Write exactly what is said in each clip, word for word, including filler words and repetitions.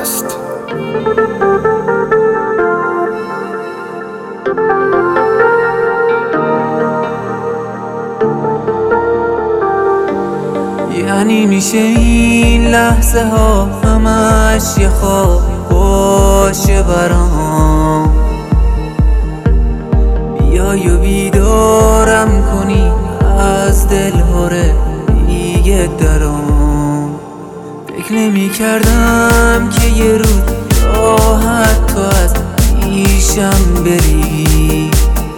پادکست. یعنی میشه این لحظه ها همش یه خواب باشه برام، بیای و بیدارم کنی از دلهاره دیگه درام. فکر نمی کردم که یه روز راحت تو از پیشم بری،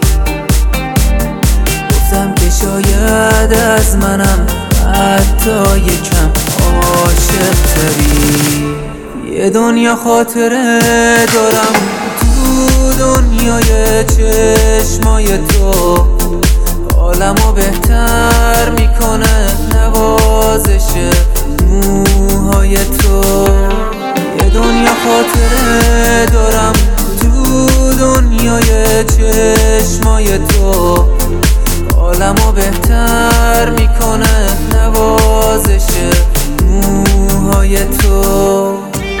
گفتم که شاید از منم حتی یکم عاشق تری. یه دنیا خاطره دارم تو دنیای چشمای تو، حالمو بهتر میکنه نوازش موهای تو. یه دنیا خاطره دارم تو دنیای چشمای تو، حالمو بهتر میکنه نوازش موهای تو.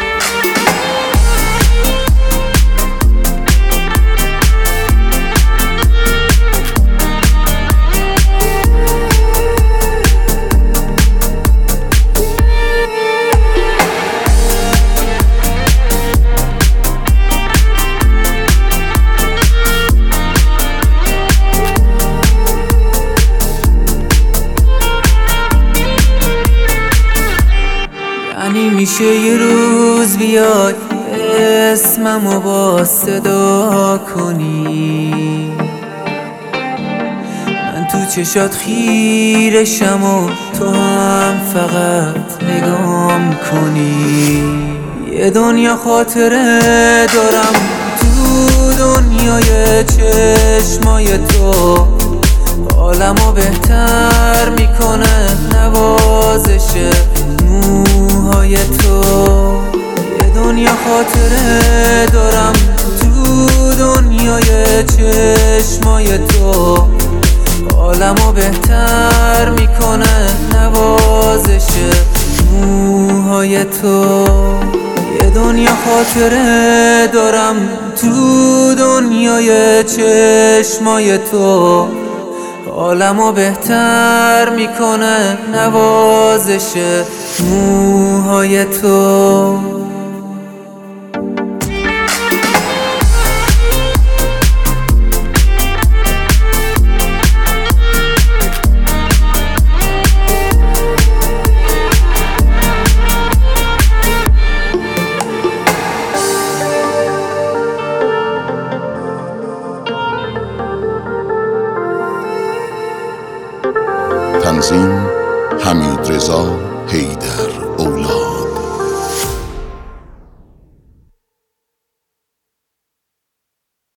یعنی میشه یه روز بیای اسممو با صدا کنی، من تو چشات خیرشم و تو هم فقط نگام کنی. یه دنیا خاطره دارم تو دنیای چشمای تو، حالمو بهتر میکنه نوازش موهای تو. یه دنیا خاطره دارم تو دنیای چشمای تو، حالمو بهتر میکنه نوازش موهای تو. یه دنیا خاطره دارم تو دنیای چشمای تو، حالمو بهتر میکنه نوازش موهای تو. تنظیم حمیدرضا حیدر.